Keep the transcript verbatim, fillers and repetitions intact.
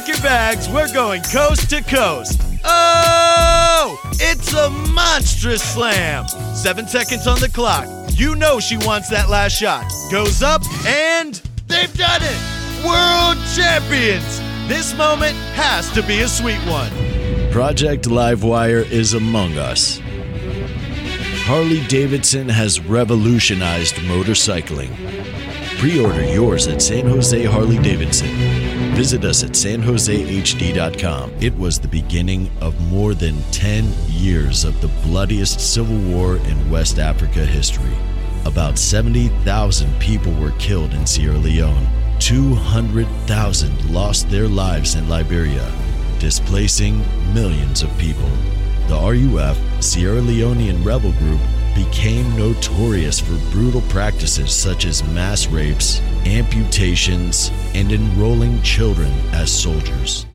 Pack your bags, we're going coast to coast. Oh, it's a monstrous slam. Seven seconds on the clock. You know she wants that last shot. Goes up, and they've done it. World champions. This moment has to be a sweet one. Project Livewire is among us. Harley-Davidson has revolutionized motorcycling. Pre-order yours at San Jose Harley-Davidson. Visit us at san jose h d dot com. It was the beginning of more than ten years of the bloodiest civil war in West Africa history. About seventy thousand people were killed in Sierra Leone. two hundred thousand lost their lives in Liberia, displacing millions of people. The R U F, Sierra Leonean rebel group, became notorious for brutal practices such as mass rapes, amputations, and enrolling children as soldiers.